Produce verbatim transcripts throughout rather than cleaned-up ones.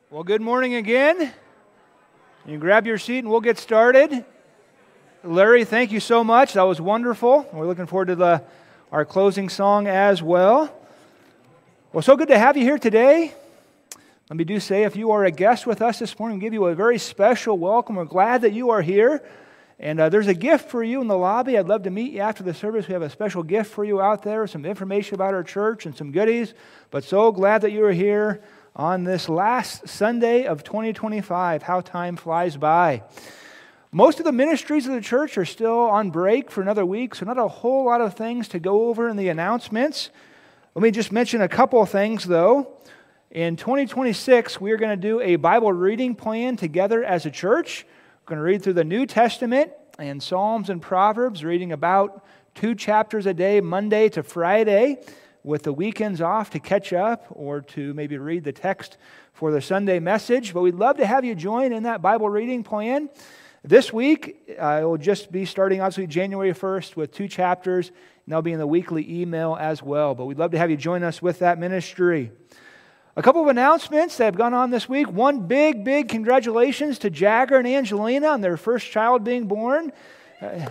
Well, good morning again. You grab your seat and we'll get started. Larry, thank you so much. That was wonderful. We're looking forward to the, our closing song as well. Well, so good to have you here today. Let me do say, if you are a guest with us this morning, we give you a very special welcome. We're glad that you are here. And uh, there's a gift for you in the lobby. I'd love to meet you after the service. We have a special gift for you out there, some information about our church and some goodies. But so glad that you are here on this last Sunday of twenty twenty-five. How time flies by. Most of the ministries of the church are still on break for another week, so not a whole lot of things to go over in the announcements. Let me just mention a couple of things, though. In twenty twenty-six, we are going to do a Bible reading plan together as a church. We're going to read through the New Testament and Psalms and Proverbs, reading about two chapters a day, Monday to Friday, with the weekends off to catch up or to maybe read the text for the Sunday message. But we'd love to have you join in that Bible reading plan. This week, uh, it will just be starting obviously January first with two chapters, and they'll be in the weekly email as well. But we'd love to have you join us with that ministry. A couple of announcements that have gone on this week. One big, big congratulations to Jagger and Angelina on their first child being born. Uh,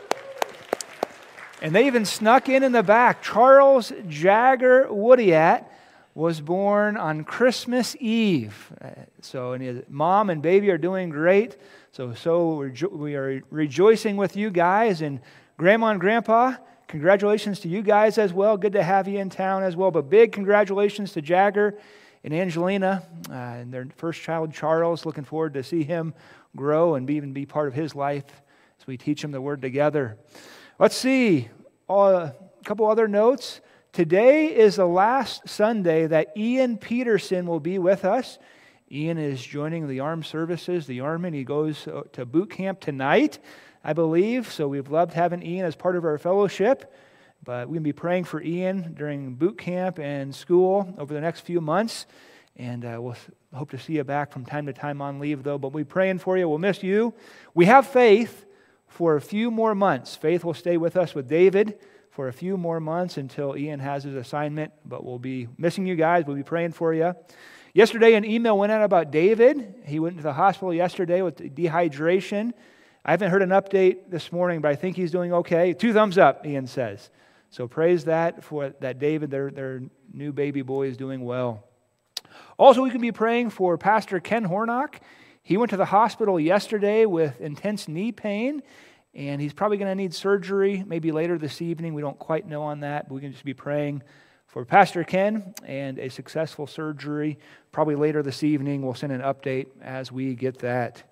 And they even snuck in in the back. Charles Jagger Woodyat was born on Christmas Eve. So and his mom and baby are doing great. So, so rejo- we are rejoicing with you guys. And Grandma and Grandpa, congratulations to you guys as well. Good to have you in town as well. But big congratulations to Jagger and Angelina uh, and their first child, Charles. Looking forward to see him grow and be, even be part of his life as we teach him the Word together. Let's see, uh, a couple other notes. Today is the last Sunday that Ian Peterson will be with us. Ian is joining the armed services, the Army, and he goes to boot camp tonight, I believe. So we've loved having Ian as part of our fellowship. But we're going to be praying for Ian during boot camp and school over the next few months. And uh, we'll hope to see you back from time to time on leave, though. But we'll be praying for you. We'll miss you. We have Faith for a few more months. Faith will stay with us with David for a few more months until Ian has his assignment, but we'll be missing you guys. We'll be praying for you. Yesterday, an email went out about David. He went to the hospital yesterday with dehydration. I haven't heard an update this morning, but I think he's doing okay. Two thumbs up, Ian says. So praise that for that David, their, their new baby boy, is doing well. Also, we can be praying for Pastor Ken Hornock. He went to the hospital yesterday with intense knee pain, and he's probably going to need surgery maybe later this evening. We don't quite know on that, but we can just be praying for Pastor Ken and a successful surgery probably later this evening. We'll send an update as we get that.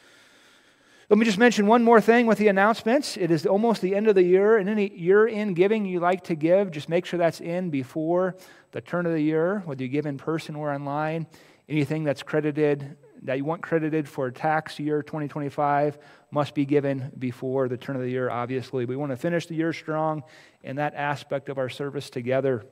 Let me just mention one more thing with the announcements. It is almost the end of the year, and any year-end giving you like to give, just make sure that's in before the turn of the year, whether you give in person or online. Anything that's credited that you want credited for tax year twenty twenty-five must be given before the turn of the year, obviously. We want to finish the year strong in that aspect of our service together.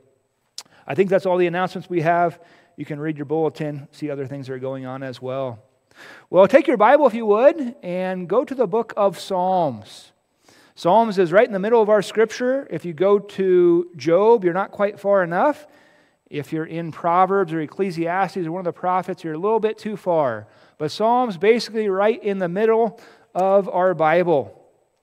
I think that's all the announcements we have. You can read your bulletin, see other things that are going on as well. Well, take your Bible, if you would, and go to the book of Psalms. Psalms is right in the middle of our scripture. If you go to Job, you're not quite far enough. If you're in Proverbs or Ecclesiastes or one of the prophets, you're a little bit too far. But Psalms basically right in the middle of our Bible.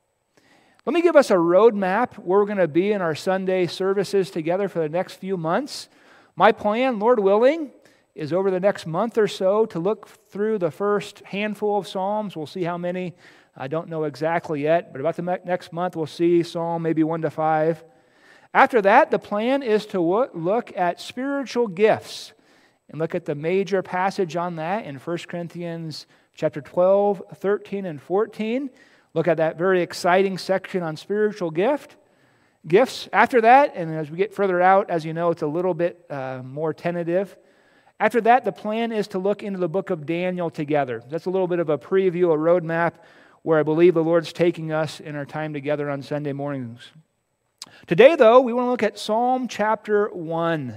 Let me give us a roadmap where we're going to be in our Sunday services together for the next few months. My plan, Lord willing, is over the next month or so to look through the first handful of Psalms. We'll see how many. I don't know exactly yet, but about the next month we'll see Psalm maybe one to five. After that, the plan is to look at spiritual gifts and look at the major passage on that in First Corinthians chapter twelve, thirteen, and fourteen. Look at that very exciting section on spiritual gift gifts. After that, and as we get further out, as you know, it's a little bit uh, more tentative. After that, the plan is to look into the book of Daniel together. That's a little bit of a preview, a roadmap, where I believe the Lord's taking us in our time together on Sunday mornings. Today, though, we want to look at Psalm chapter one.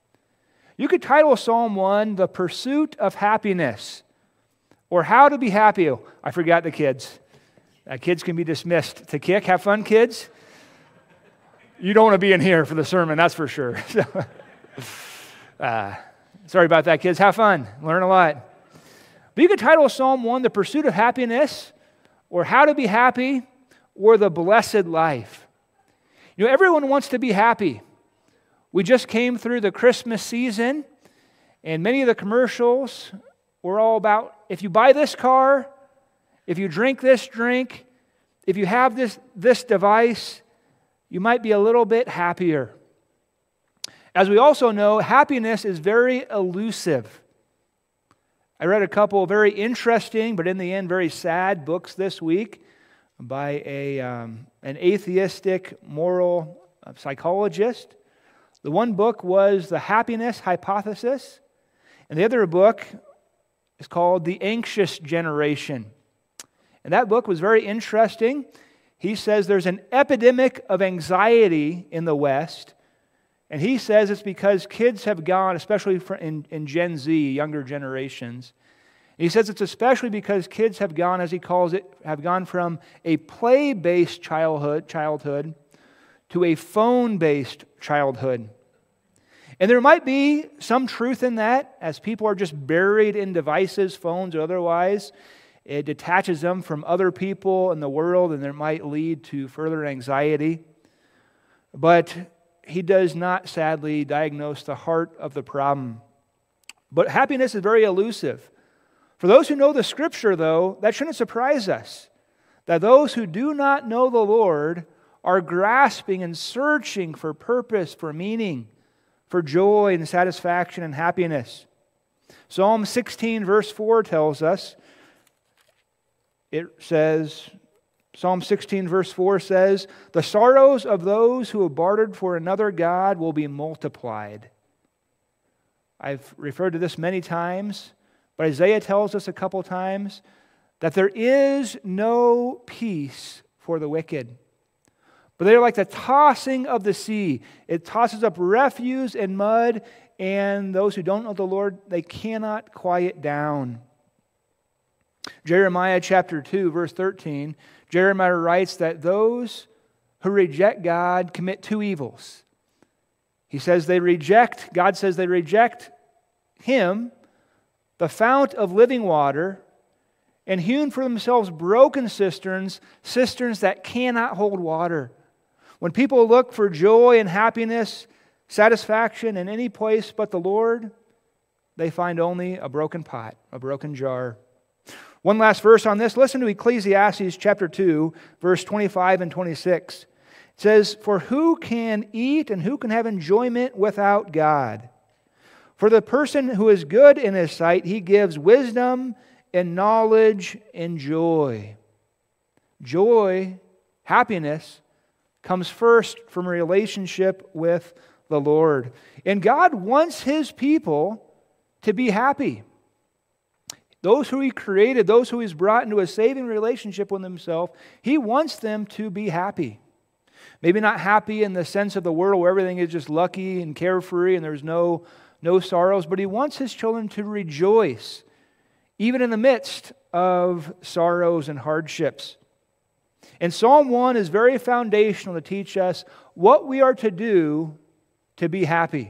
You could title Psalm one, The Pursuit of Happiness, or How to Be Happy. Oh, I forgot the kids. Uh, kids can be dismissed to kick. Have fun, kids. You don't want to be in here for the sermon, that's for sure. uh, Sorry about that, kids. Have fun. Learn a lot. But you could title Psalm one, The Pursuit of Happiness, or How to Be Happy, or The Blessed Life. You know, everyone wants to be happy. We just came through the Christmas season, and many of the commercials were all about, if you buy this car, if you drink this drink, if you have this, this device, you might be a little bit happier. As we also know, happiness is very elusive. I read a couple of very interesting, but in the end very sad books this week by a um, an atheistic moral psychologist. The one book was The Happiness Hypothesis, and the other book is called The Anxious Generation. And that book was very interesting. He says there's an epidemic of anxiety in the West, and he says it's because kids have gone, especially in, in Gen Z, younger generations, he says it's especially because kids have gone, as he calls it, have gone from a play-based childhood, childhood to a phone-based childhood. And there might be some truth in that, as people are just buried in devices, phones or otherwise. It detaches them from other people in the world, and it might lead to further anxiety. But he does not, sadly, diagnose the heart of the problem. But happiness is very elusive. For those who know the Scripture, though, that shouldn't surprise us, that those who do not know the Lord are grasping and searching for purpose, for meaning, for joy and satisfaction and happiness. Psalm sixteen, verse four tells us, it says, Psalm sixteen, verse four says, "The sorrows of those who have bartered for another God will be multiplied." I've referred to this many times, but Isaiah tells us a couple times that there is no peace for the wicked. But they are like the tossing of the sea. It tosses up refuse and mud, and those who don't know the Lord, they cannot quiet down. Jeremiah chapter two, verse thirteen, Jeremiah writes that those who reject God commit two evils. He says they reject, God says they reject Him, the fount of living water, and hewn for themselves broken cisterns, cisterns that cannot hold water. When people look for joy and happiness, satisfaction in any place but the Lord, they find only a broken pot, a broken jar. One last verse on this. Listen to Ecclesiastes chapter two, verse twenty-five and twenty-six. It says, "For who can eat and who can have enjoyment without God? For the person who is good in His sight, He gives wisdom and knowledge and joy." Joy, happiness, comes first from a relationship with the Lord. And God wants His people to be happy. Those who He created, those who He's brought into a saving relationship with Himself, He wants them to be happy. Maybe not happy in the sense of the world where everything is just lucky and carefree and there's no, no sorrows, but He wants His children to rejoice, even in the midst of sorrows and hardships. And Psalm one is very foundational to teach us what we are to do to be happy.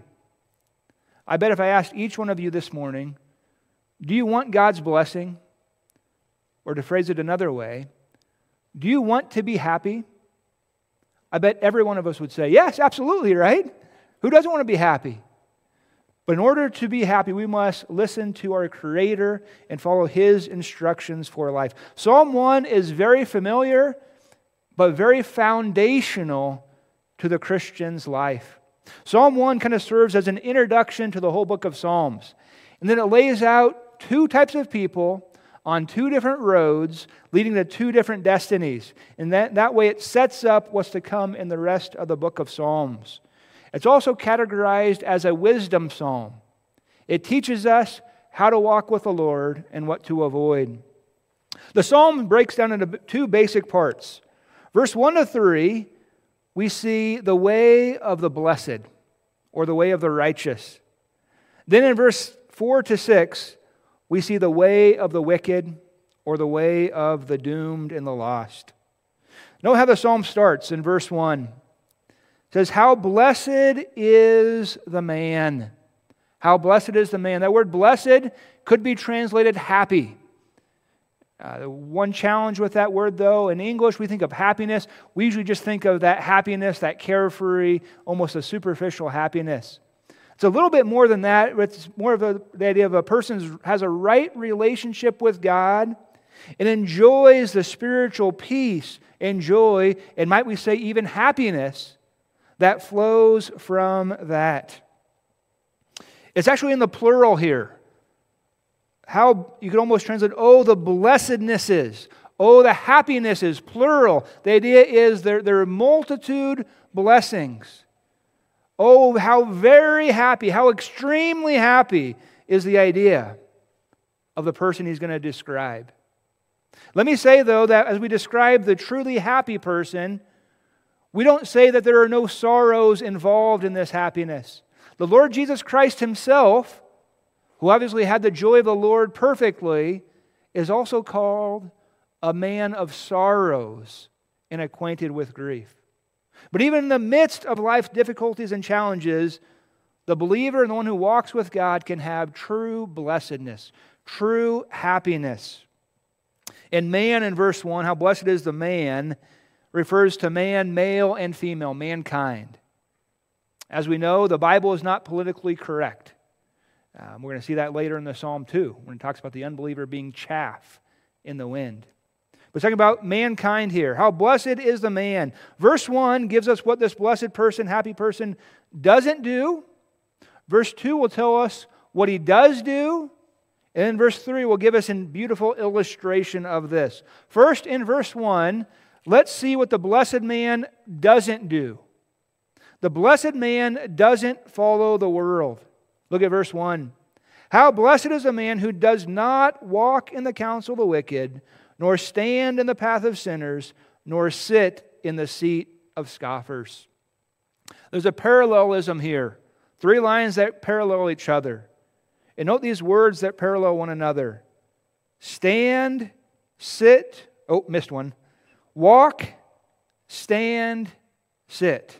I bet if I asked each one of you this morning, do you want God's blessing? Or to phrase it another way, do you want to be happy? I bet every one of us would say, yes, absolutely, right? Who doesn't want to be happy? But in order to be happy, we must listen to our Creator and follow His instructions for life. Psalm one is very familiar, but very foundational to the Christian's life. Psalm one kind of serves as an introduction to the whole book of Psalms. And then it lays out two types of people on two different roads leading to two different destinies. And that, that way it sets up what's to come in the rest of the book of Psalms. It's also categorized as a wisdom psalm. It teaches us how to walk with the Lord and what to avoid. The psalm breaks down into two basic parts. Verse one to three, we see the way of the blessed, or the way of the righteous. Then in verse four to six, we see the way of the wicked, or the way of the doomed and the lost. Note how the psalm starts in verse one. It says, "How blessed is the man." How blessed is the man. That word blessed could be translated happy. Uh, the one challenge with that word, though, in English, we think of happiness. We usually just think of that happiness, that carefree, almost a superficial happiness. It's a little bit more than that. It's more of a, the idea of a person has a right relationship with God and enjoys the spiritual peace and joy, and might we say even happiness, that flows from that. It's actually in the plural here. How you could almost translate, oh, the blessednesses, oh, the happinesses, plural. The idea is there, there are multitude blessings. Oh, how very happy, how extremely happy is the idea of the person he's going to describe. Let me say, though, that as we describe the truly happy person, we don't say that there are no sorrows involved in this happiness. The Lord Jesus Christ Himself, who obviously had the joy of the Lord perfectly, is also called a man of sorrows and acquainted with grief. But even in the midst of life's difficulties and challenges, the believer and the one who walks with God can have true blessedness, true happiness. And man, in verse one, how blessed is the man, refers to man, male and female, mankind. As we know, the Bible is not politically correct. Um, we're going to see that later in the Psalm too, when it talks about the unbeliever being chaff in the wind. We're talking about mankind here. How blessed is the man. Verse one gives us what this blessed person, happy person, doesn't do. Verse two will tell us what he does do. And then verse three will give us a beautiful illustration of this. First, in verse one, let's see what the blessed man doesn't do. The blessed man doesn't follow the world. Look at verse one. How blessed is a man who does not walk in the counsel of the wicked, nor stand in the path of sinners, nor sit in the seat of scoffers. There's a parallelism here. Three lines that parallel each other. And note these words that parallel one another. Stand, sit, oh, missed one. Walk, stand, sit.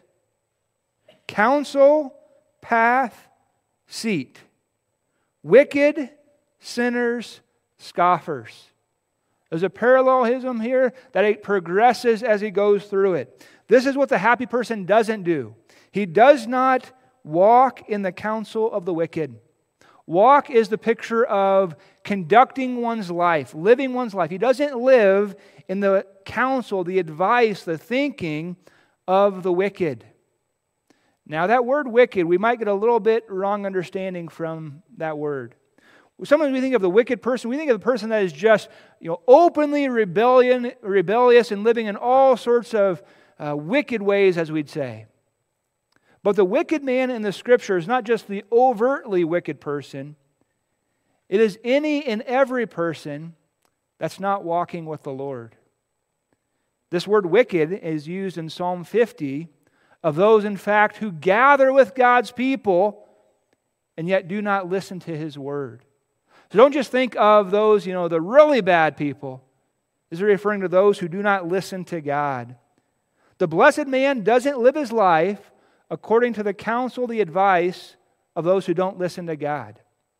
Counsel, path, seat. Wicked, sinners, scoffers. There's a parallelism here that it progresses as he goes through it. This is what the happy person doesn't do. He does not walk in the counsel of the wicked. Walk is the picture of conducting one's life, living one's life. He doesn't live in the counsel, the advice, the thinking of the wicked. Now, that word wicked, we might get a little bit wrong understanding from that word. Sometimes we think of the wicked person, we think of the person that is just, you know, openly rebellion, rebellious and living in all sorts of uh, wicked ways, as we'd say. But the wicked man in the Scripture is not just the overtly wicked person. It is any and every person that's not walking with the Lord. This word wicked is used in Psalm fifty of those, in fact, who gather with God's people and yet do not listen to His word. So don't just think of those, you know, the really bad people. This is referring to those who do not listen to God. The blessed man doesn't live his life according to the counsel, the advice of those who don't listen to God.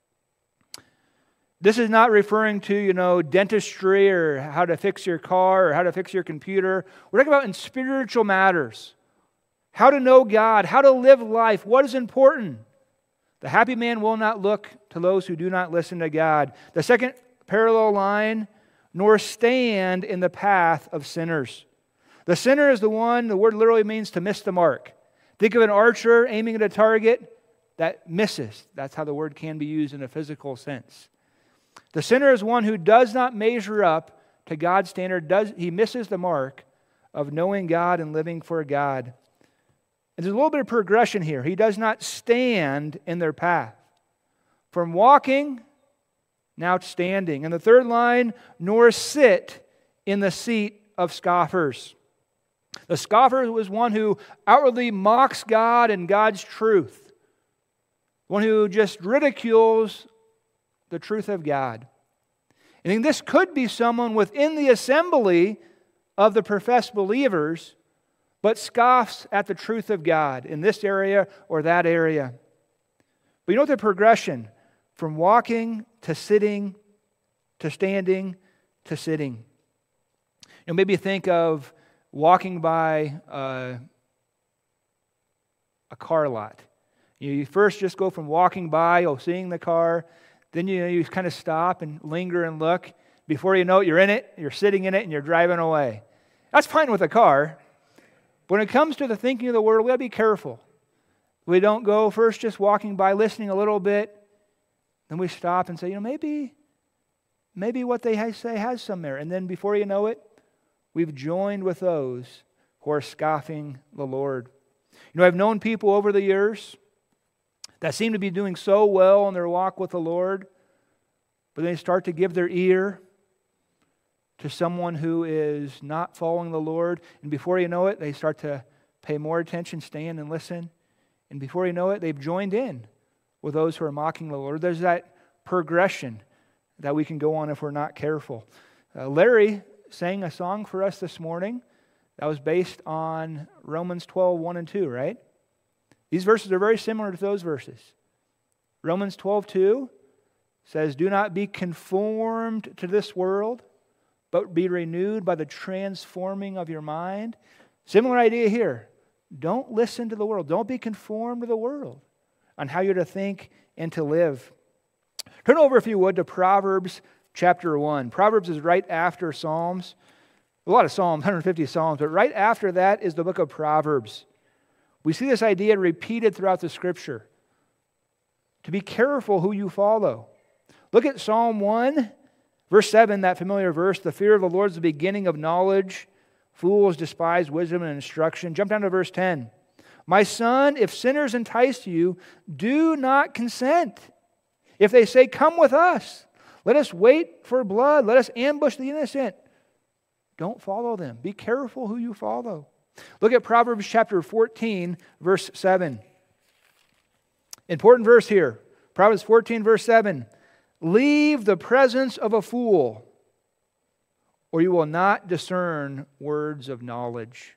This is not referring to, you know, dentistry or how to fix your car or how to fix your computer. We're talking about in spiritual matters. How to know God, how to live life, what is important. The happy man will not look to those who do not listen to God. The second parallel line, nor stand in the path of sinners. The sinner is the one, the word literally means to miss the mark. Think of an archer aiming at a target that misses. That's how the word can be used in a physical sense. The sinner is one who does not measure up to God's standard. Does, he misses the mark of knowing God and living for God. And there's a little bit of progression here. He does not stand in their path. From walking, now standing. And the third line, nor sit in the seat of scoffers. The scoffer was one who outwardly mocks God and God's truth. One who just ridicules the truth of God. And this could be someone within the assembly of the professed believers, but scoffs at the truth of God in this area or that area. But you know the progression from walking to sitting to standing to sitting. You know, maybe think of walking by uh, a car lot. You, know, you first just go from walking by, oh, seeing the car, then you know, you kind of stop and linger and look. Before you know it, you're in it, you're sitting in it, and you're driving away. That's fine with a car. But when it comes to the thinking of the Word, we got to be careful. We don't go first just walking by, listening a little bit, then we stop and say, you know, maybe, maybe what they say has some merit. And then before you know it, we've joined with those who are scoffing the Lord. You know, I've known people over the years that seem to be doing so well in their walk with the Lord, but they start to give their ear to someone who is not following the Lord, and before you know it, they start to pay more attention, stand and listen, and before you know it, they've joined in with those who are mocking the Lord. There's that progression that we can go on if we're not careful. Uh, Larry sang a song for us this morning that was based on Romans twelve, one and two, right? These verses are very similar to those verses. Romans twelve, two says, "Do not be conformed to this world, but be renewed by the transforming of your mind." Similar idea here. Don't listen to the world. Don't be conformed to the world on how you're to think and to live. Turn over, if you would, to Proverbs chapter one. Proverbs is right after Psalms. A lot of Psalms, one hundred fifty Psalms, but right after that is the book of Proverbs. We see this idea repeated throughout the Scripture. To be careful who you follow. Look at Psalm one, verse seven, that familiar verse. "The fear of the Lord is the beginning of knowledge. Fools despise wisdom and instruction." Jump down to verse ten. "My son, if sinners entice you, do not consent. If they say, 'Come with us,' let us wait for blood. Let us ambush the innocent." Don't follow them. Be careful who you follow. Look at Proverbs chapter fourteen, verse seven. Important verse here. Proverbs fourteen, verse seven. "Leave the presence of a fool, or you will not discern words of knowledge."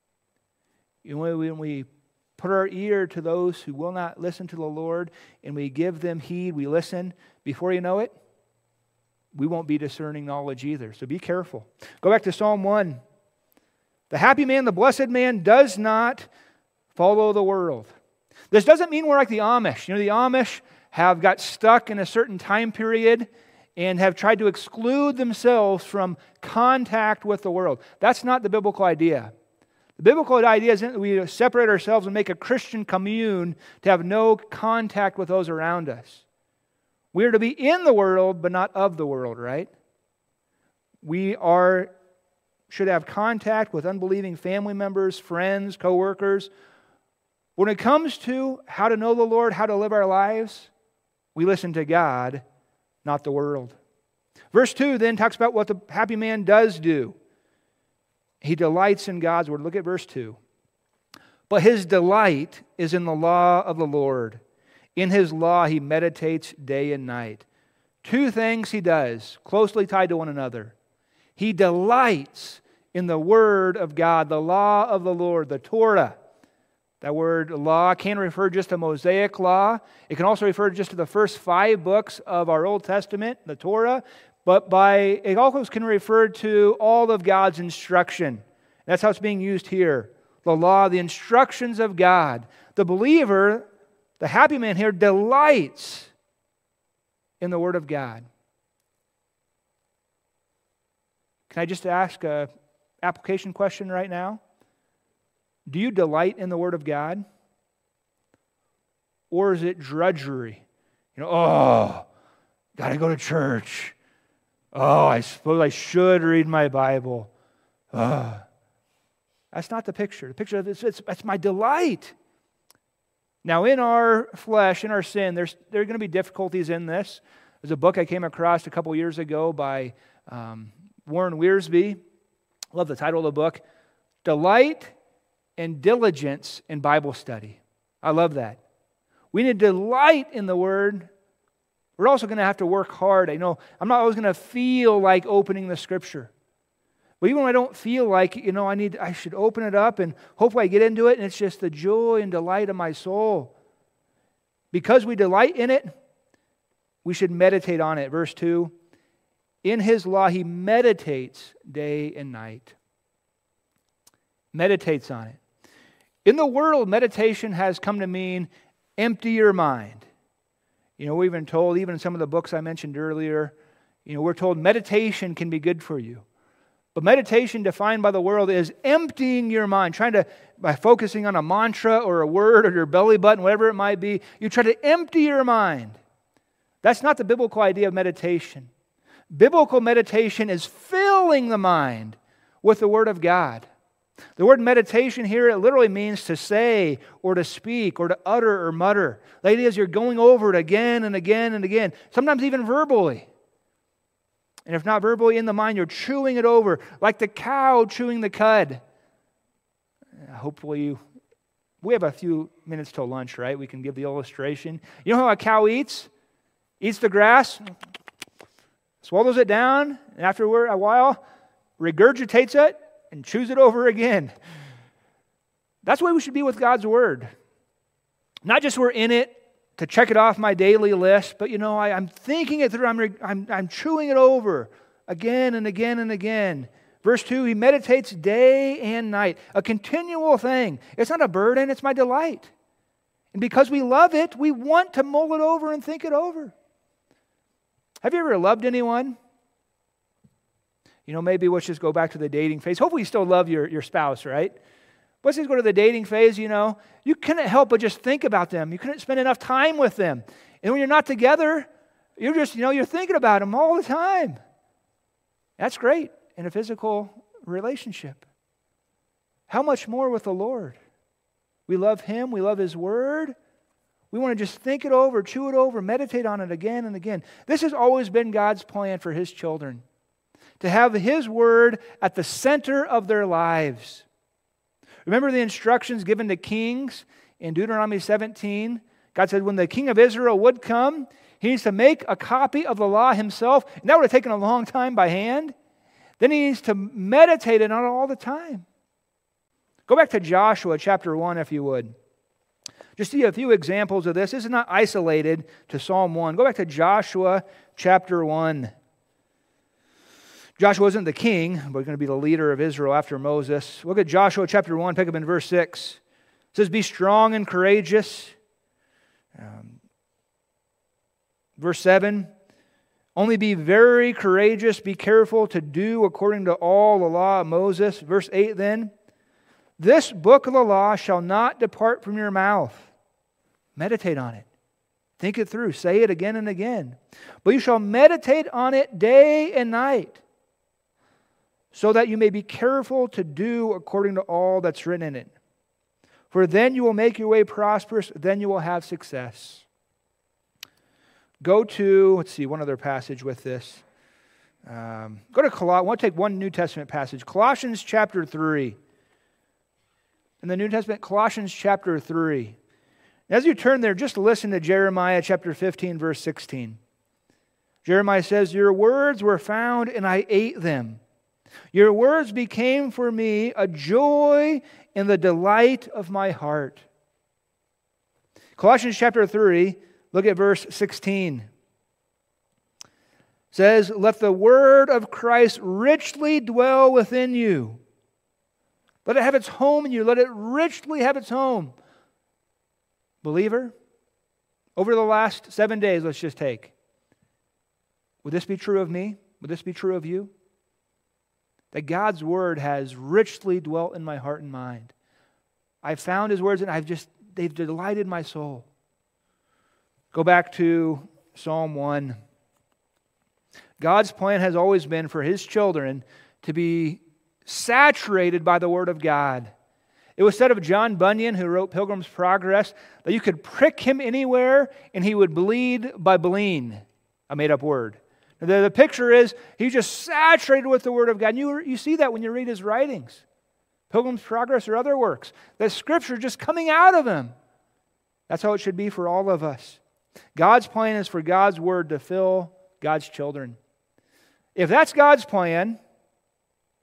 You know, when we put our ear to those who will not listen to the Lord, and we give them heed, we listen, before you know it, we won't be discerning knowledge either. So be careful. Go back to Psalm one. "The happy man, the blessed man, does not follow the world." This doesn't mean we're like the Amish. You know, the Amish have got stuck in a certain time period and have tried to exclude themselves from contact with the world. That's not the biblical idea. The biblical idea isn't that we separate ourselves and make a Christian commune to have no contact with those around us. We are to be in the world, but not of the world, right? We are should have contact with unbelieving family members, friends, co-workers. When it comes to how to know the Lord, how to live our lives, we listen to God, not the world. Verse two then talks about what the happy man does do. He delights in God's word. Look at verse two. "But his delight is in the law of the Lord. In his law he meditates day and night." Two things he does, closely tied to one another. He delights in the Word of God, the law of the Lord, the Torah. That word law can refer just to Mosaic law. It can also refer just to the first five books of our Old Testament, the Torah. But by it also can refer to all of God's instruction. That's how it's being used here. The law, the instructions of God. The believer, the happy man here, delights in the Word of God. Can I just ask a application question right now? Do you delight in the Word of God? Or is it drudgery? You know, oh, got to go to church. Oh, I suppose I should read my Bible. Oh. That's not the picture. The picture of this, it's, it's my delight. Now, in our flesh, in our sin, there's there are going to be difficulties in this. There's a book I came across a couple years ago by um, Warren Wiersbe. I love the title of the book, "Delight and Diligence in Bible Study." I love that. We need to delight in the Word. We're also going to have to work hard. I know I'm not always going to feel like opening the Scripture. But even when I don't feel like, you know, I need, I should open it up and hopefully I get into it and it's just the joy and delight of my soul. Because we delight in it, we should meditate on it. Verse two, in His law He meditates day and night. Meditates on it. In the world, meditation has come to mean empty your mind. You know, we've been told, even in some of the books I mentioned earlier, you know, we're told meditation can be good for you. But meditation defined by the world is emptying your mind, trying to, by focusing on a mantra or a word or your belly button, whatever it might be, you try to empty your mind. That's not the biblical idea of meditation. Biblical meditation is filling the mind with the Word of God. The word meditation here, it literally means to say or to speak or to utter or mutter. The idea is you're going over it again and again and again, sometimes even verbally. And if not verbally in the mind, you're chewing it over like the cow chewing the cud. Hopefully you, we have a few minutes till lunch, right? We can give the illustration. You know how a cow eats? Eats the grass, swallows it down, and after a while, regurgitates it and chews it over again. That's the way we should be with God's Word. Not just we're in it to check it off my daily list, but you know, I, I'm thinking it through, I'm, I'm, I'm chewing it over again and again and again. Verse two, He meditates day and night. A continual thing. It's not a burden, it's my delight. And because we love it, we want to mull it over and think it over. Have you ever loved anyone? You know, maybe let's just go back to the dating phase. Hopefully you still love your, your spouse, right? Let's just go to the dating phase, you know. You couldn't help but just think about them. You couldn't spend enough time with them. And when you're not together, you're just, you know, you're thinking about them all the time. That's great in a physical relationship. How much more with the Lord? We love Him. We love His Word. We want to just think it over, chew it over, meditate on it again and again. This has always been God's plan for His children, to have His Word at the center of their lives. Remember the instructions given to kings in Deuteronomy seventeen? God said when the king of Israel would come, he needs to make a copy of the law himself, and that would have taken a long time by hand. Then he needs to meditate on it all the time. Go back to Joshua chapter one, if you would. Just see a few examples of this. This is not isolated to Psalm one. Go back to Joshua chapter one. Joshua wasn't the king, but he's going to be the leader of Israel after Moses. Look at Joshua chapter one, pick up in verse six. It says, be strong and courageous. Um, verse seven, only be very courageous, be careful to do according to all the law of Moses. Verse eight then, this book of the law shall not depart from your mouth. Meditate on it. Think it through. Say it again and again. But you shall meditate on it day and night, so that you may be careful to do according to all that's written in it. For then you will make your way prosperous, then you will have success. Go to, let's see, one other passage with this. Um, go to Colossians. I want to take one New Testament passage. Colossians chapter three. In the New Testament, Colossians chapter three. As you turn there, just listen to Jeremiah chapter fifteen, verse sixteen. Jeremiah says, your words were found and I ate them. Your words became for me a joy and the delight of my heart. Colossians chapter three, look at verse sixteen. It says, let the word of Christ richly dwell within you. Let it have its home in you. Let it richly have its home. Believer, over the last seven days, let's just take. Would this be true of me? Would this be true of you? That God's Word has richly dwelt in my heart and mind. I've found His words and I've just, they've delighted my soul. Go back to Psalm one. God's plan has always been for His children to be saturated by the Word of God. It was said of John Bunyan, who wrote Pilgrim's Progress, that you could prick him anywhere and he would bleed by bleen, a made-up word. The, the picture is he's just saturated with the Word of God. And you, you see that when you read his writings, Pilgrim's Progress or other works. The Scripture just coming out of him. That's how it should be for all of us. God's plan is for God's Word to fill God's children. If that's God's plan,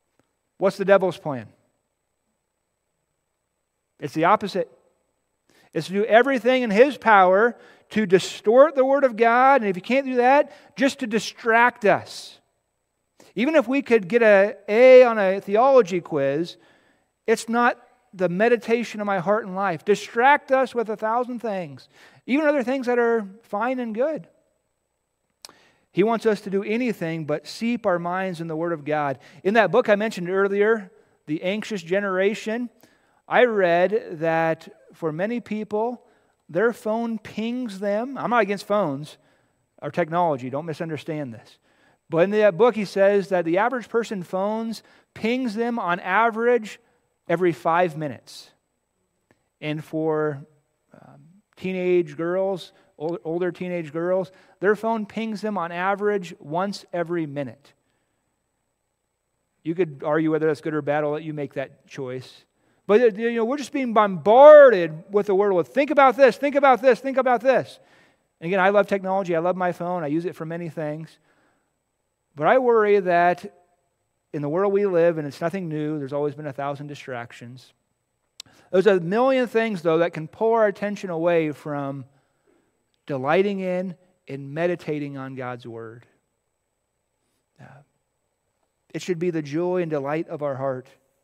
what's the devil's plan? It's the opposite. It's to do everything in His power to distort the Word of God, and if He can't do that, just to distract us. Even if we could get an A on a theology quiz, it's not the meditation of my heart and life. Distract us with a thousand things, even other things that are fine and good. He wants us to do anything but seep our minds in the Word of God. In that book I mentioned earlier, The Anxious Generation, I read that for many people, their phone pings them. I'm not against phones or technology, don't misunderstand this. But in that book he says that the average person phones pings them on average every five minutes. And for um, teenage girls, old, older teenage girls, their phone pings them on average once every minute. You could argue whether that's good or bad. I'll let you make that choice. But you know, we're just being bombarded with the word. Well, think about this, think about this, think about this. And again, I love technology. I love my phone. I use it for many things. But I worry that in the world we live, and it's nothing new, there's always been a thousand distractions. There's a million things, though, that can pull our attention away from delighting in and meditating on God's Word. Uh, it should be the joy and delight of our heart.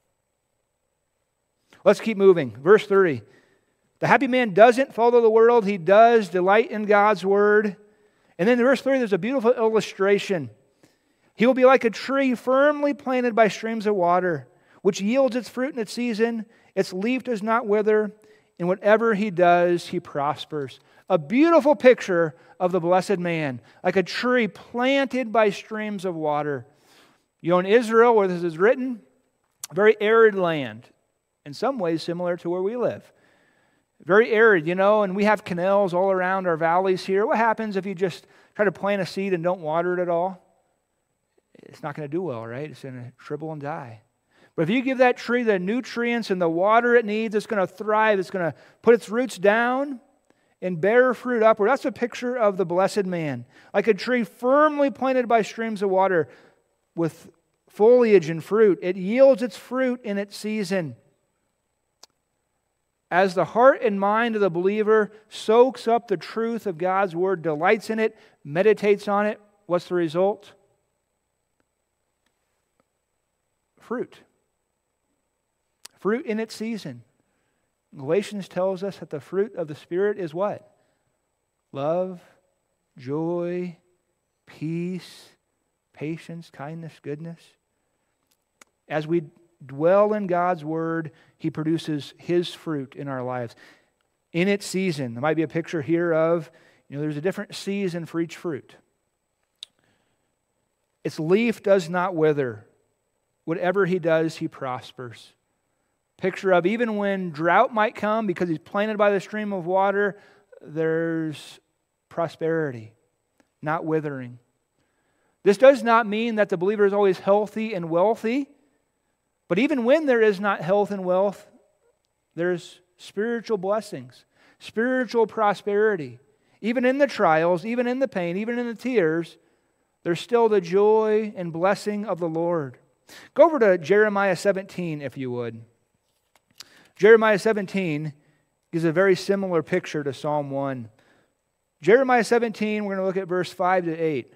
Let's keep moving. Verse thirty. The happy man doesn't follow the world. He does delight in God's Word. And then in verse thirty, there's a beautiful illustration. He will be like a tree firmly planted by streams of water, which yields its fruit in its season. Its leaf does not wither. And whatever he does, he prospers. A beautiful picture of the blessed man, like a tree planted by streams of water. You know, in Israel, where this is written, very arid land. In some ways similar to where we live. Very arid, you know, and we have canals all around our valleys here. What happens if you just try to plant a seed and don't water it at all? It's not going to do well, right? It's going to shrivel and die. But if you give that tree the nutrients and the water it needs, it's going to thrive. It's going to put its roots down and bear fruit upward. That's a picture of the blessed man. Like a tree firmly planted by streams of water with foliage and fruit. It yields its fruit in its season. As the heart and mind of the believer soaks up the truth of God's Word, delights in it, meditates on it, what's the result? Fruit. Fruit in its season. Galatians tells us that the fruit of the Spirit is what? Love, joy, peace, patience, kindness, goodness. As we dwell in God's Word, He produces His fruit in our lives. In its season. There might be a picture here of, you know, there's a different season for each fruit. Its leaf does not wither. Whatever he does, he prospers. Picture of even when drought might come, because he's planted by the stream of water, there's prosperity, not withering. This does not mean that the believer is always healthy and wealthy. But even when there is not health and wealth, there's spiritual blessings, spiritual prosperity. Even in the trials, even in the pain, even in the tears, there's still the joy and blessing of the Lord. Go over to Jeremiah seventeen, if you would. Jeremiah seventeen gives a very similar picture to Psalm one. Jeremiah seventeen, we're going to look at verse five to eight.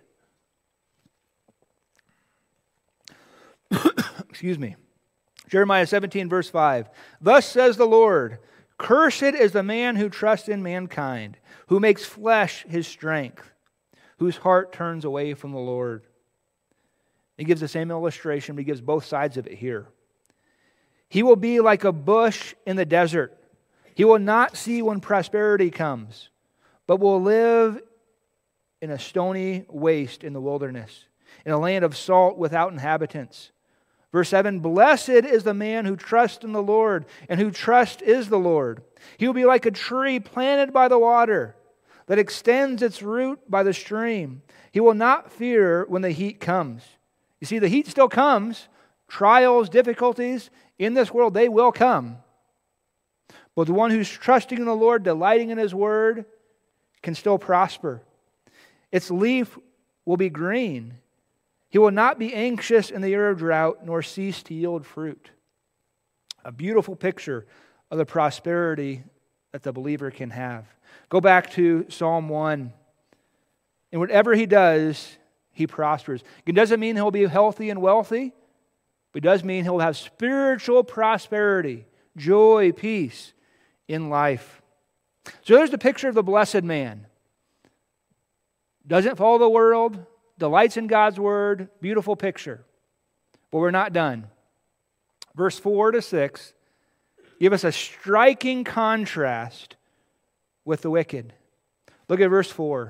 Excuse me. Jeremiah seventeen, verse five. Thus says the Lord, cursed is the man who trusts in mankind, who makes flesh his strength, whose heart turns away from the Lord. He gives the same illustration, but he gives both sides of it here. He will be like a bush in the desert. He will not see when prosperity comes, but will live in a stony waste in the wilderness, in a land of salt without inhabitants. Verse seven, blessed is the man who trusts in the Lord, and who trust is the Lord. He will be like a tree planted by the water, that extends its root by the stream. He will not fear when the heat comes. You see, the heat still comes. Trials, difficulties in this world, they will come. But the one who's trusting in the Lord, delighting in His Word, can still prosper. Its leaf will be green. He will not be anxious in the year of drought, nor cease to yield fruit. A beautiful picture of the prosperity that the believer can have. Go back to Psalm one. And whatever he does, he prospers. It doesn't mean he'll be healthy and wealthy, but it does mean he'll have spiritual prosperity, joy, peace in life. So there's the picture of the blessed man. Doesn't follow the world, delights in God's word, beautiful picture. But we're not done. Verse four to six give us a striking contrast with the wicked. Look at verse four.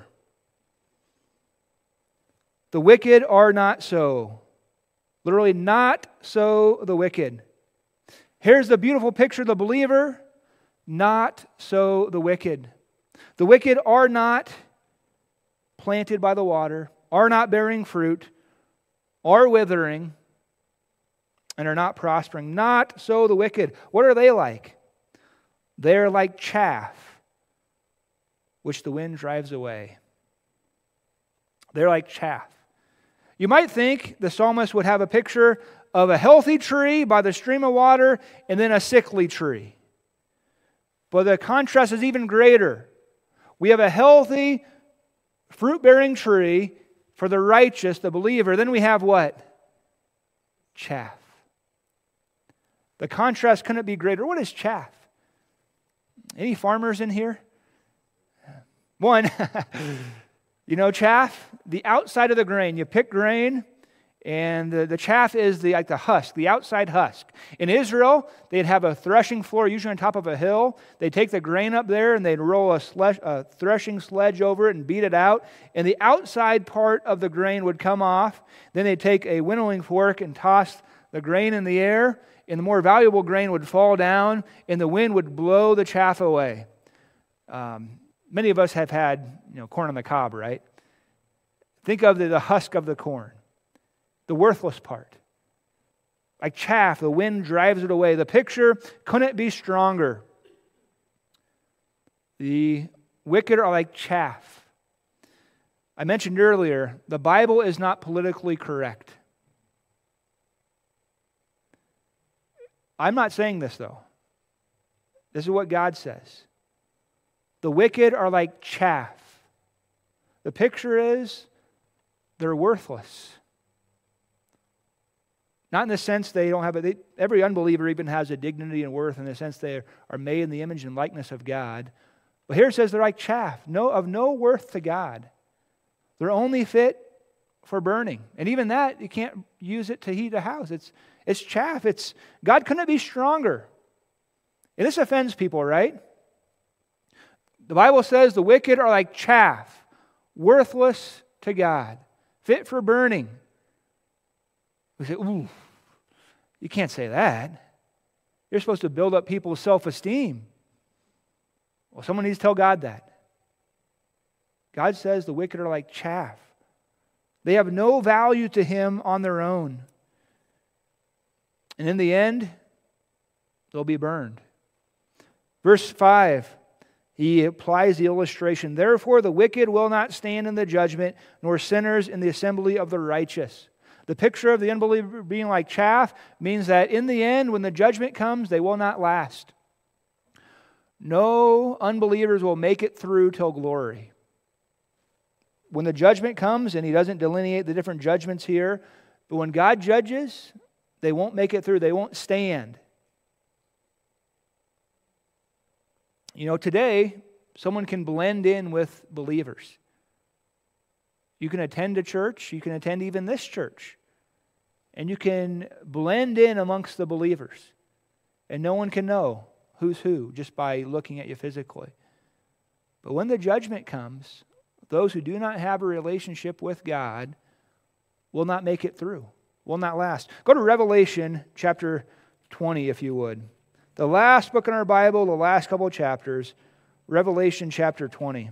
The wicked are not so. Literally, not so the wicked. Here's the beautiful picture of the believer. Not so the wicked. The wicked are not planted by the water, are not bearing fruit, are withering, and are not prospering. Not so the wicked. What are they like? They're like chaff, which the wind drives away. They're like chaff. You might think the psalmist would have a picture of a healthy tree by the stream of water and then a sickly tree. But the contrast is even greater. We have a healthy, fruit-bearing tree for the righteous, the believer. Then we have what? Chaff. The contrast couldn't be greater. What is chaff? Any farmers in here? One, you know chaff? The outside of the grain. You pick grain, and the, the chaff is the like the husk, the outside husk. In Israel, they'd have a threshing floor, usually on top of a hill. They'd take the grain up there, and they'd roll a, sledge, a threshing sledge over it and beat it out. And the outside part of the grain would come off. Then they'd take a winnowing fork and toss the grain in the air, and the more valuable grain would fall down, and the wind would blow the chaff away. Um, many of us have had, you know, corn on the cob, right? Think of the, the husk of the corn, the worthless part. Like chaff, the wind drives it away. The picture couldn't be stronger. The wicked are like chaff. I mentioned earlier, the Bible is not politically correct. I'm not saying this, though. This is what God says. The wicked are like chaff. The picture is they're worthless. Not in the sense they don't have a... They, every unbeliever even has a dignity and worth in the sense they are made in the image and likeness of God. But here it says they're like chaff, no, of no worth to God. They're only fit for burning. And even that, you can't use it to heat a house. It's It's chaff. It's God couldn't be stronger. And this offends people, right? The Bible says the wicked are like chaff, worthless to God, fit for burning. We say, ooh, you can't say that. You're supposed to build up people's self-esteem. Well, someone needs to tell God that. God says the wicked are like chaff. They have no value to Him on their own. And in the end, they'll be burned. Verse five, he applies the illustration. Therefore, the wicked will not stand in the judgment, nor sinners in the assembly of the righteous. The picture of the unbeliever being like chaff means that in the end, when the judgment comes, they will not last. No unbelievers will make it through till glory. When the judgment comes, and he doesn't delineate the different judgments here, but when God judges, they won't make it through. They won't stand. You know, today, someone can blend in with believers. You can attend a church. You can attend even this church. And you can blend in amongst the believers. And no one can know who's who just by looking at you physically. But when the judgment comes, those who do not have a relationship with God will not make it through. Will not last. Go to Revelation chapter twenty, if you would. The last book in our Bible, the last couple of chapters, Revelation chapter twenty.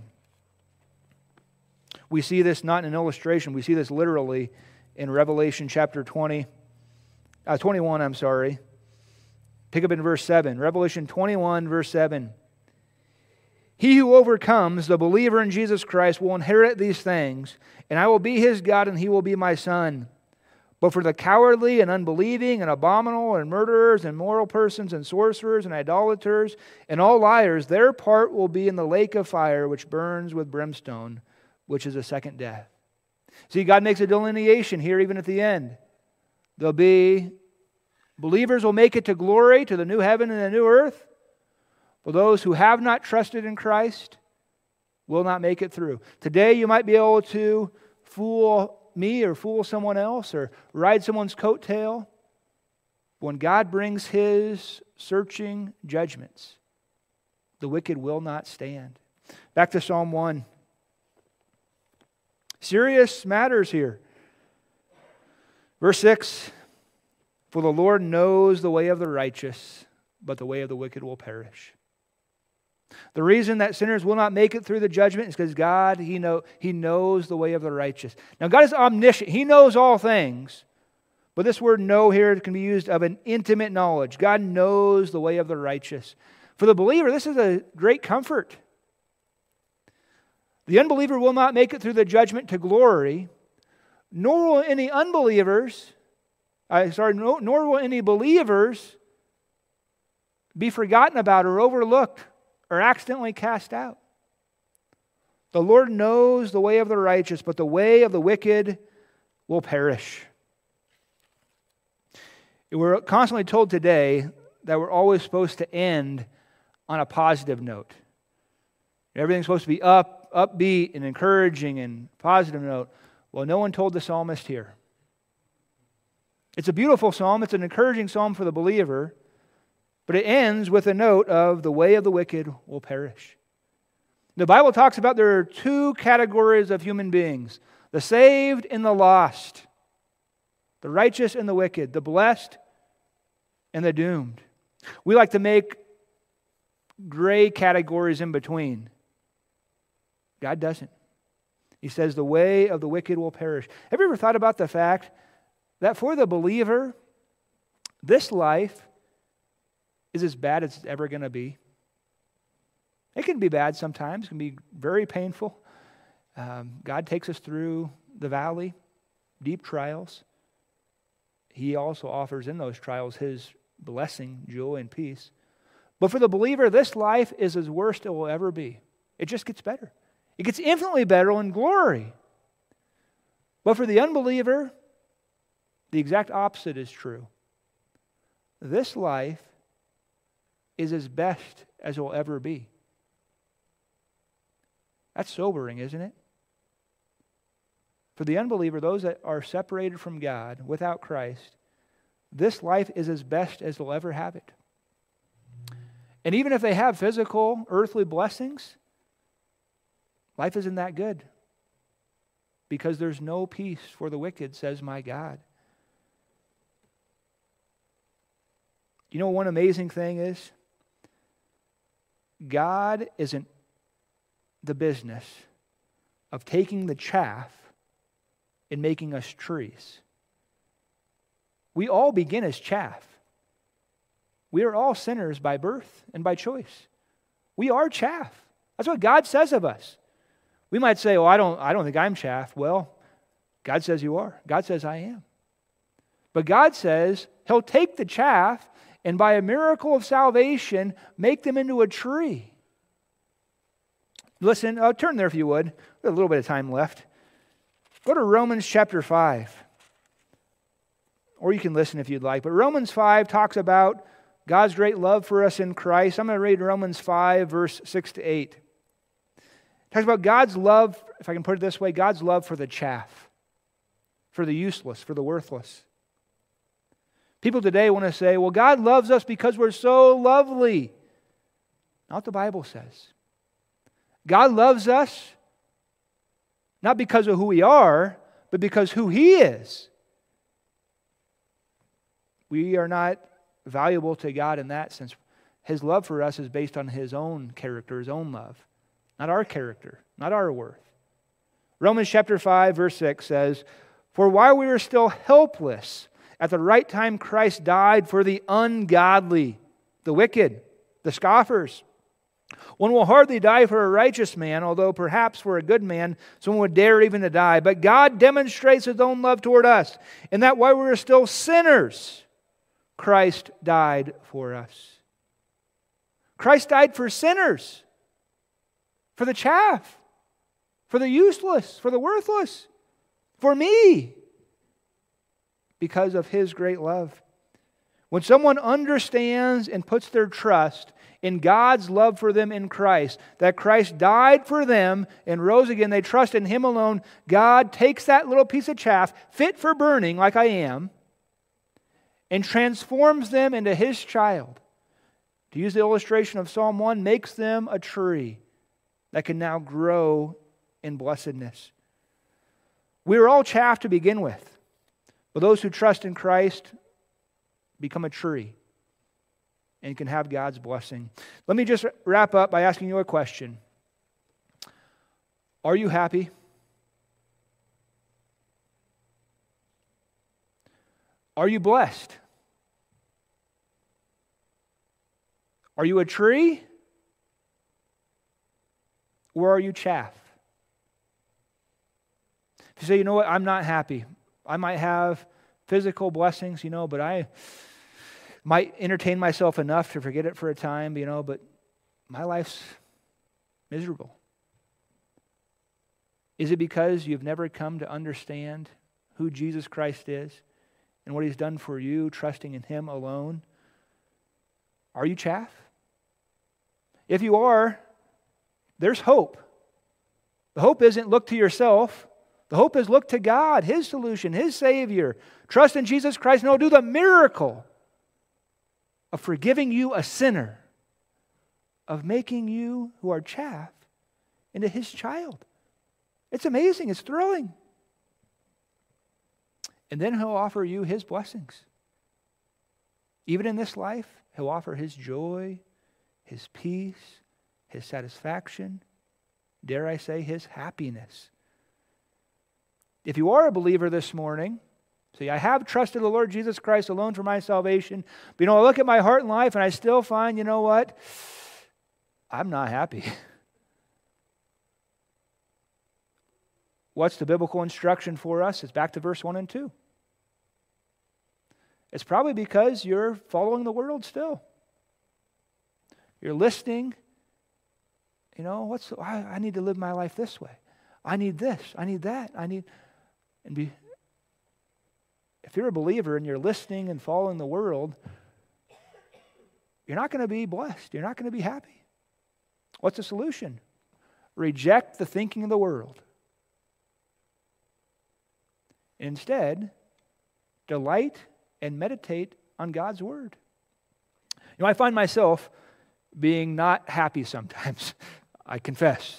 We see this not in an illustration, we see this literally in Revelation chapter twenty, uh, twenty-one, I'm sorry. Pick up in verse seven. Revelation twenty-one, verse seven. He who overcomes, the believer in Jesus Christ, will inherit these things, and I will be his God, and he will be my son. But for the cowardly and unbelieving and abominable and murderers and immoral persons and sorcerers and idolaters and all liars, their part will be in the lake of fire which burns with brimstone, which is a second death. See, God makes a delineation here even at the end. There'll be, believers will make it to glory, to the new heaven and the new earth. But those who have not trusted in Christ will not make it through. Today you might be able to fool me or fool someone else or ride someone's coattail. When God brings His searching judgments, the wicked will not stand. Back to Psalm one. Serious matters here. Verse six, for the Lord knows the way of the righteous, but the way of the wicked will perish. The reason that sinners will not make it through the judgment is because God, He know, He knows the way of the righteous. Now, God is omniscient. He knows all things. But this word know here can be used of an intimate knowledge. God knows the way of the righteous. For the believer, this is a great comfort. The unbeliever will not make it through the judgment to glory, nor will any unbelievers, uh, sorry, no, nor will any believers be forgotten about or overlooked or accidentally cast out. The Lord knows the way of the righteous, but the way of the wicked will perish. We're constantly told today that we're always supposed to end on a positive note. Everything's supposed to be up, upbeat and encouraging and positive note. Well, no one told the psalmist here. It's a beautiful psalm. It's an encouraging psalm for the believer. But it ends with a note of the way of the wicked will perish. The Bible talks about there are two categories of human beings. The saved and the lost. The righteous and the wicked. The blessed and the doomed. We like to make gray categories in between. God doesn't. He says the way of the wicked will perish. Have you ever thought about the fact that for the believer, this life is as bad as it's ever going to be? It can be bad sometimes. It can be very painful. Um, God takes us through the valley, deep trials. He also offers in those trials His blessing, joy, and peace. But for the believer, this life is as worst it will ever be. It just gets better. It gets infinitely better in glory. But for the unbeliever, the exact opposite is true. This life is as best as it will ever be. That's sobering, isn't it? For the unbeliever, those that are separated from God without Christ, this life is as best as they'll ever have it. And even if they have physical, earthly blessings, life isn't that good. Because there's no peace for the wicked, says my God. You know what one amazing thing is? God isn't the business of taking the chaff and making us trees. We all begin as chaff. We are all sinners by birth and by choice. We are chaff. That's what God says of us. We might say, "Oh, I don't, I don't think I'm chaff." Well, God says you are. God says I am. But God says He'll take the chaff and by a miracle of salvation, make them into a tree. Listen, uh, turn there if you would. We have a little bit of time left. Go to Romans chapter five. Or you can listen if you'd like. But Romans five talks about God's great love for us in Christ. I'm going to read Romans five, verse six to eight. It talks about God's love, if I can put it this way, God's love for the chaff, for the useless, for the worthless. People today want to say, well, God loves us because we're so lovely. Not what the Bible says. God loves us not because of who we are, but because who He is. We are not valuable to God in that sense. His love for us is based on His own character, His own love. Not our character, not our worth. Romans chapter five, verse six says, "For while we were still helpless, at the right time Christ died for the ungodly," the wicked, the scoffers. One will hardly die for a righteous man, although perhaps for a good man someone would dare even to die. But God demonstrates His own love toward us, in that while we were still sinners, Christ died for us. Christ died for sinners, for the chaff, for the useless, for the worthless, for me, because of His great love. When someone understands and puts their trust in God's love for them in Christ, that Christ died for them and rose again, they trust in Him alone, God takes that little piece of chaff, fit for burning like I am, and transforms them into His child. To use the illustration of Psalm one, makes them a tree that can now grow in blessedness. We are all chaff to begin with, but those who trust in Christ become a tree and can have God's blessing. Let me just wrap up by asking you a question. Are you happy? Are you blessed? Are you a tree? Or are you chaff? If you say, you know what, I'm not happy. I might have physical blessings, you know, but I might entertain myself enough to forget it for a time, you know, but my life's miserable. Is it because you've never come to understand who Jesus Christ is and what He's done for you, trusting in Him alone? Are you chaff? If you are, there's hope. The hope isn't look to yourself. The hope is look to God, His solution, His Savior. Trust in Jesus Christ and He'll do the miracle of forgiving you, a sinner, of making you who are chaff into His child. It's amazing. It's thrilling. And then He'll offer you His blessings. Even in this life, He'll offer His joy, His peace, His satisfaction, dare I say, His happiness. If you are a believer this morning, say, I have trusted the Lord Jesus Christ alone for my salvation, but you know, I look at my heart and life and I still find, you know what? I'm not happy. What's the biblical instruction for us? It's back to verse one and two. It's probably because you're following the world still. You're listening, you know, what's I, I need to live my life this way. I need this. I need that. I need, and be, if you're a believer and you're listening and following the world, you're not going to be blessed. You're not going to be happy. What's the solution? Reject the thinking of the world. Instead, delight and meditate on God's Word. You know, I find myself being not happy sometimes. I confess.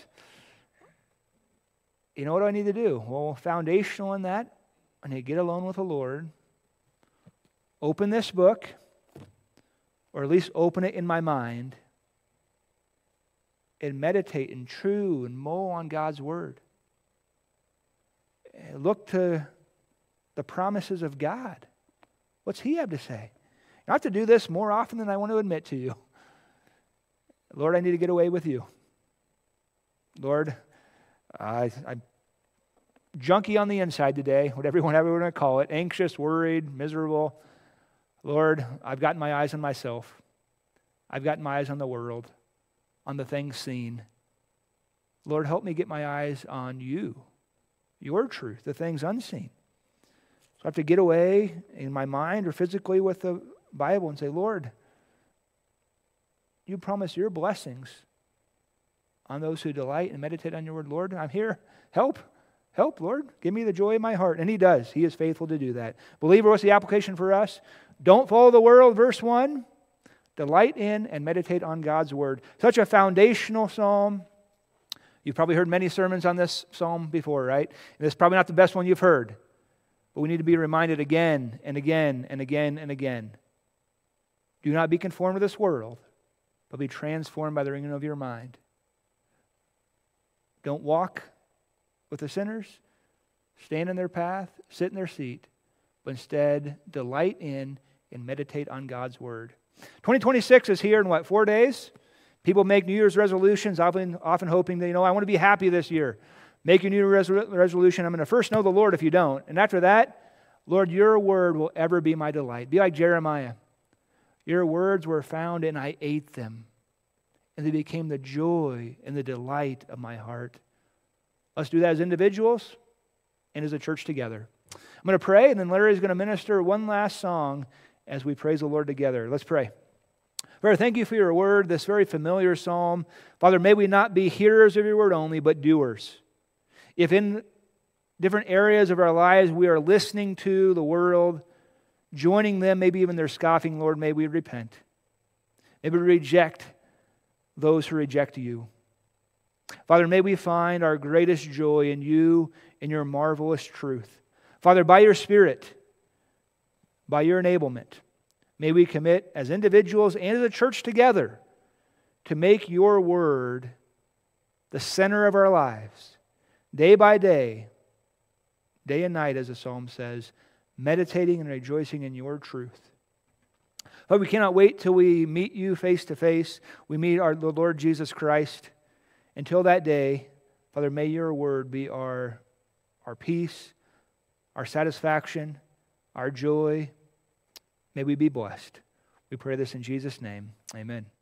You know what do I need to do? Well, foundational in that, I need to get alone with the Lord, open this book, or at least open it in my mind, and meditate and chew and mull on God's Word. Look to the promises of God. What's He have to say? I have to do this more often than I want to admit to you. Lord, I need to get away with You. Lord, I, I'm junky on the inside today, whatever you want to call it, anxious, worried, miserable. Lord, I've gotten my eyes on myself. I've gotten my eyes on the world, on the things seen. Lord, help me get my eyes on You, Your truth, the things unseen. So I have to get away in my mind or physically with the Bible and say, Lord, You promise Your blessings on those who delight and meditate on Your Word. Lord, I'm here. Help. Help, Lord. Give me the joy of my heart. And He does. He is faithful to do that. Believer, what's the application for us? Don't follow the world, verse one. Delight in and meditate on God's Word. Such a foundational psalm. You've probably heard many sermons on this psalm before, right? And it's probably not the best one you've heard. But we need to be reminded again and again and again and again. Do not be conformed to this world, but be transformed by the renewing of your mind. Don't walk with the sinners, stand in their path, sit in their seat, but instead delight in and meditate on God's Word. twenty twenty-six is here in what, four days? People make New Year's resolutions, often, often hoping that, you know, I want to be happy this year. Make your New Year's resol- resolution. I'm going to first know the Lord if you don't. And after that, Lord, your word will ever be my delight. Be like Jeremiah. Your words were found and I ate them. And they became the joy and the delight of my heart. Let's do that as individuals and as a church together. I'm going to pray, and then Larry's going to minister one last song as we praise the Lord together. Let's pray. Father, thank you for your word, this very familiar psalm. Father, may we not be hearers of your word only, but doers. If in different areas of our lives we are listening to the world, joining them, maybe even their scoffing, Lord, may we repent. May we reject those who reject you. Father, may we find our greatest joy in you and your marvelous truth. Father, by your Spirit, by your enablement, may we commit as individuals and as a church together to make your word the center of our lives, day by day, day and night, as the psalm says, meditating and rejoicing in your truth. But we cannot wait till we meet you face to face. We meet our the Lord Jesus Christ. Until that day, Father, may your word be our, our peace, our satisfaction, our joy. May we be blessed. We pray this in Jesus' name. Amen.